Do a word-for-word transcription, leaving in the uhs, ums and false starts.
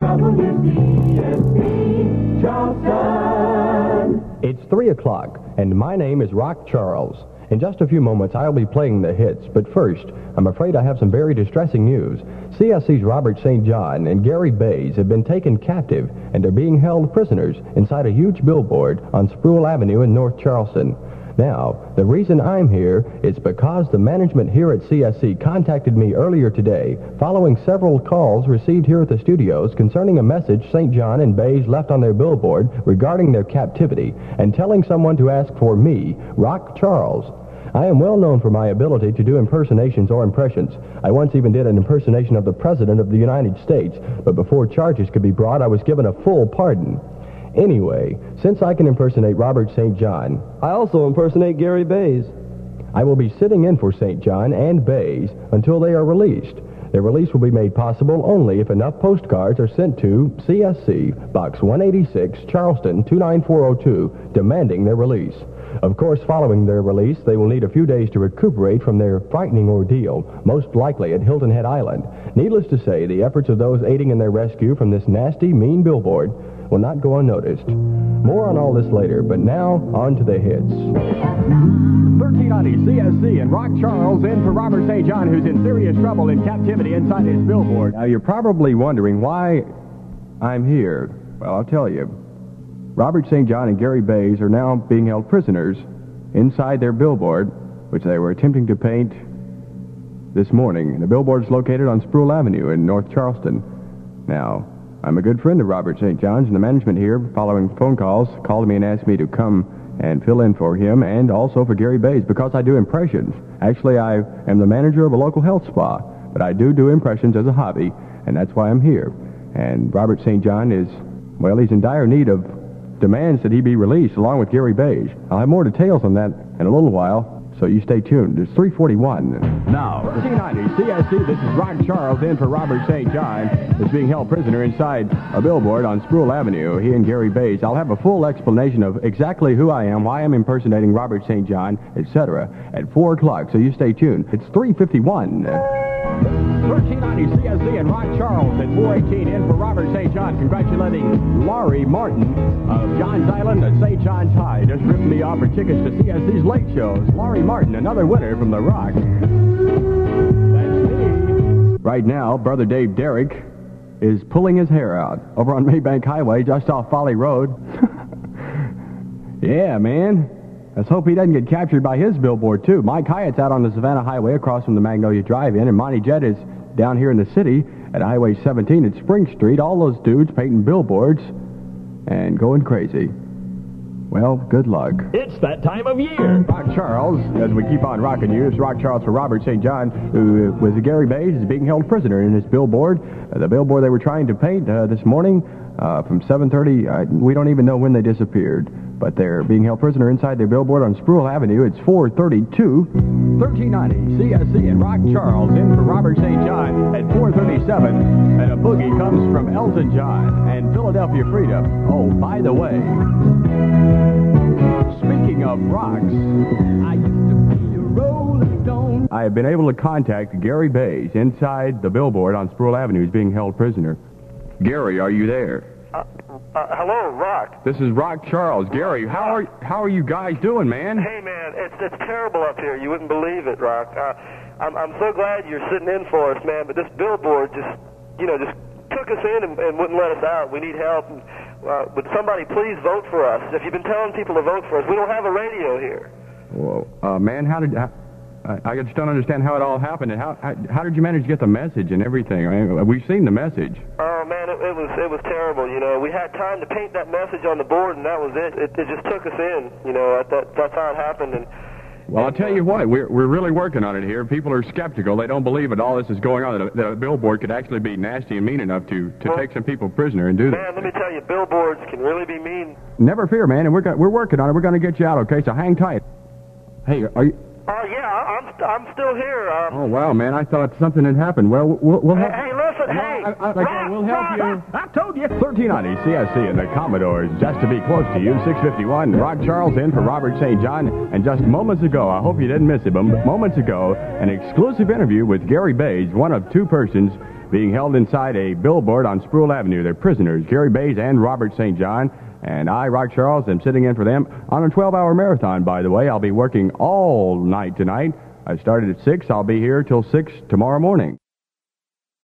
W C S B Charleston. It's three o'clock, and my name is Rock Charles. In just a few moments, I'll be playing the hits, but first, I'm afraid I have some very distressing news. C S C's Robert Saint John and Gary Bays have been taken captive and are being held prisoners inside a huge billboard on Sproul Avenue in North Charleston. Now, the reason I'm here is because the management here at C S C contacted me earlier today following several calls received here at the studios concerning a message Saint John and Bays left on their billboard regarding their captivity and telling someone to ask for me, Rock Charles. I am well known for my ability to do impersonations or impressions. I once even did an impersonation of the President of the United States, but before charges could be brought, I was given a full pardon. Anyway, since I can impersonate Robert Saint John, I also impersonate Gary Bays. I will be sitting in for Saint John and Bays until they are released. Their release will be made possible only if enough postcards are sent to C S C, Box one eighty-six, Charleston two nine four oh two, demanding their release. Of course, following their release, they will need a few days to recuperate from their frightening ordeal, most likely at Hilton Head Island. Needless to say, the efforts of those aiding in their rescue from this nasty, mean billboard will not go unnoticed. More on all this later, but now, on to the hits. thirteen ninety C S C and Rock Charles in for Robert Saint John, who's in serious trouble in captivity inside his billboard. Now, you're probably wondering why I'm here. Well, I'll tell you. Robert Saint John and Gary Bays are now being held prisoners inside their billboard, which they were attempting to paint this morning. The billboard is located on Sproul Avenue in North Charleston. Now, I'm a good friend of Robert Saint John's, and the management here, following phone calls, called me and asked me to come and fill in for him and also for Gary Bays because I do impressions. Actually, I am the manager of a local health spa, but I do do impressions as a hobby, and that's why I'm here. And Robert Saint John is, well, he's in dire need of demands that he be released along with Gary Bays. I'll have more details on that in a little while, so you stay tuned. It's three forty-one. Now, thirteen ninety C S C, this is Rock Charles in for Robert Saint John, is being held prisoner inside a billboard on Sproul Avenue. He and Gary Bays. I'll have a full explanation of exactly who I am, why I'm impersonating Robert Saint John, et cetera at four o'clock, so you stay tuned. It's three fifty-one. thirteen ninety C S C and Rock Charles at four eighteen in for Robert Saint John, congratulating Laurie Martin of Johns Island at Saint John's High. Just ripped me off for tickets to C S C's late shows. Laurie Martin, another winner from The Rock. That's me. Right now, Brother Dave Derrick is pulling his hair out over on Maybank Highway just off Folly Road. Yeah, man. Let's hope he doesn't get captured by his billboard, too. Mike Hyatt's out on the Savannah Highway across from the Magnolia Drive-In, and Monty Jett is down here in the city at Highway seventeen at Spring Street. All those dudes painting billboards and going crazy. Well, good luck. It's that time of year. Rock Charles, as we keep on rocking you, it's Rock Charles for Robert Saint John, who was Gary Bays, is being held prisoner in his billboard. Uh, the billboard they were trying to paint uh, this morning uh, from seven thirty. Uh, we don't even know when they disappeared. But they're being held prisoner inside their billboard on Sproul Avenue. It's four thirty-two. thirteen ninety C S C and Rock Charles in for Robert Saint John at four thirty-seven. And a boogie comes from Elton John and Philadelphia Freedom. Oh, by the way, speaking of rocks, I used to be a rolling stone. I have been able to contact Gary Bays inside the billboard on Sproul Avenue. He's being held prisoner. Gary, are you there? Uh, uh, hello, Rock. This is Rock Charles. Gary, how are how are you guys doing, man? Hey, man, it's it's terrible up here. You wouldn't believe it, Rock. Uh, I'm I'm so glad you're sitting in for us, man. But this billboard just, you know, just took us in and, and wouldn't let us out. We need help. And, uh, would somebody please vote for us? If you've been telling people to vote for us, we don't have a radio here. Whoa, uh, man, how did I, I just don't understand how it all happened. And how, how how did you manage to get the message and everything? I mean, we've seen the message. Oh man, it, it was it was terrible. You know, we had time to paint that message on the board, and that was it. It, it just took us in. You know, that that's how it happened. And well, I'll tell you what, we're we're really working on it here. People are skeptical. They don't believe that all this is going on. That a, that a billboard could actually be nasty and mean enough to to well, take some people prisoner and do that. Man, let me tell you, billboards can really be mean. Never fear, man. And we're go- we're working on it. We're going to get you out. Okay, so hang tight. Hey, are you? Oh, uh, yeah, I'm I'm still here. Um, oh, wow, man, I thought something had happened. Well, we'll, we'll help... Hey, hey listen, no, hey! I, I, Rock, we'll help Rock, you. I, I told you. thirteen ninety C S C and the Commodores, just to be close to you, six fifty-one. Rock Charles in for Robert Saint John. And just moments ago, I hope you didn't miss it, but moments ago, an exclusive interview with Gary Bays, one of two persons being held inside a billboard on Sproul Avenue. They're prisoners, Gary Bays and Robert Saint John. And I, Rock Charles, am sitting in for them on a twelve-hour marathon, by the way. I'll be working all night tonight. I started at six. I'll be here till six tomorrow morning.